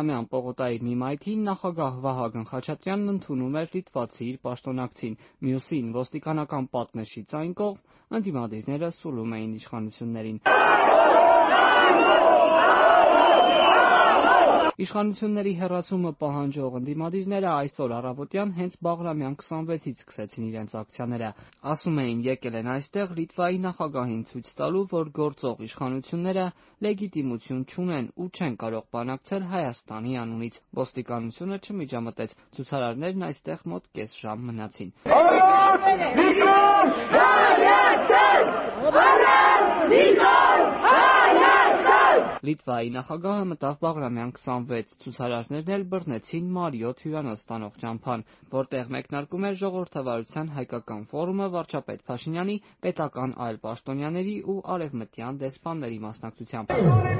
Բաղրամյան պողոտայի մի մայթին նախագահ Վահագն Խաչատրյանն ընդունում էր լիտվացի իր պաշտոնակցին, մյուսին ոստիկանական պատնեշից այն կողմ ընդդիմադիրները սուլում էին իշխանություններին։ Իշխանությունների հեռացումը պահանջող ընդդիմադիրները այսօր առավոտյան հենց Բաղրամյան 26-ից սկսեցին իրենց ակցիաները։ Ասում էին, եկել են այստեղ Լիտվայի նախագահին ցույց տալու, որ գործող իշխանությունները լեգիտիմություն չունեն ու չեն կարող բանակցել Հայաստանի անունից։ Ոստիկանությունը չմիջամտեց, ցուցարարներն այստեղ մոտ կես ժամ մնացին։ Լիտվայի նախագահը մտավ Բաղրամյան 26, ցուցարարներն էլ բռնեցին Մարիոթ հյուրանոց տանող ճամփան, որտեղ մեկնարկում էր ժողովրդավարության հայկական ֆորումը վարչապետ Փաշինյանի, պետական այլ պաշտոնյաների ու արևմտյան դեսպանների մասնակցությամբ։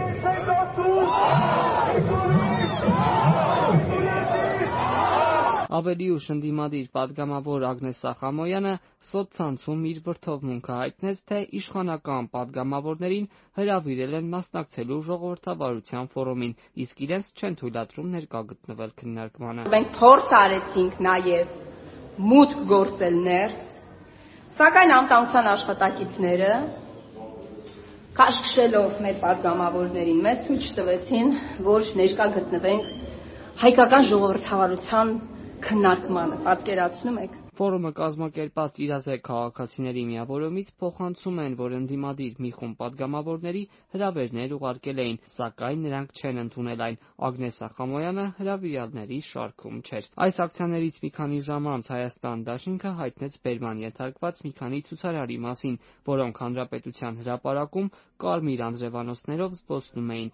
Ավելի ուշ ընդդիմադիր պատգամավոր Ագնես Սախամոյանը սոցցանցում իր վրդովմունքը հայտնեց, թե իշխանական պատգամավորներին հրավիրել են մասնակցելու ժողովրդավարության ֆորումին, իսկ իրենց չեն թույլատրում ներկա գտնվել քննարկմանը։ Մենք փորձ արեցինք նաև մուտք գործել ներս, սակայն անվտանգության աշխատակիցները քաշքշելով մեր պատգամավորներին մեզ ցույց տվեցին, որ ներկա գտնվենք հայկական ժողովրդավարության քննարկմանը, պատկերացնում եք։ Ֆորումը կազմակերպած իրազեկ քաղաքացիների միավորումից փոխանցում են, որ ընդդիմադիր մի խումբ պատգամավորների հրավերներ ուղարկել էին, սակայն նրանք չեն ընդունել այն։ Ագնես Սախամոյանը հրավիրյալների շարքում չէր։ Այս ակցիաներից մի քանի ժամ անց Հայաստան դաշինքը հայտնեց բերման ենթարկված մի քանի ցուցարարի մասին, որոնք Հանրապետության հրապարակում կարմիր անձրևանոցներով զբոսնում էին։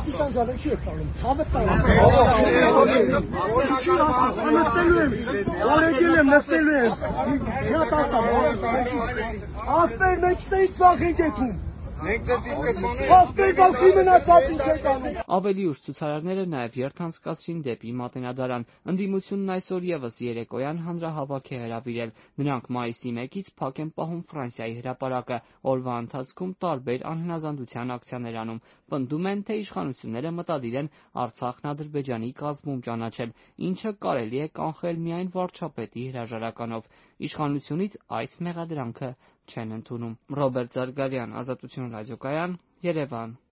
Ավելի ուշ ցուցարարները նաև երթանցկացրին դեպի Մատենադարան։ Ընդդիմությունն այսօր ևս երեկոյան հանրահավաք է հրավիրել։ Նրանք մայիսի 1-ից փակ են պահում Ֆրանսիայի հրապարակը, օրվա ընթացքում տարբեր անհնազանդության ակցիաներ անում։ Պնդում են, թե իշխանությունները մտադիր են Արցախն Ադրբեջանի կազմում ճանաչել, ինչը կարելի է կանխել միայն վարչապետի հրաժարականով։ Իշխանությունից այս մեղադրանքը չեն ընդունում։ Ռոբերտ Զարգարյան, Ազատություն ռադիոկայան, Երևան։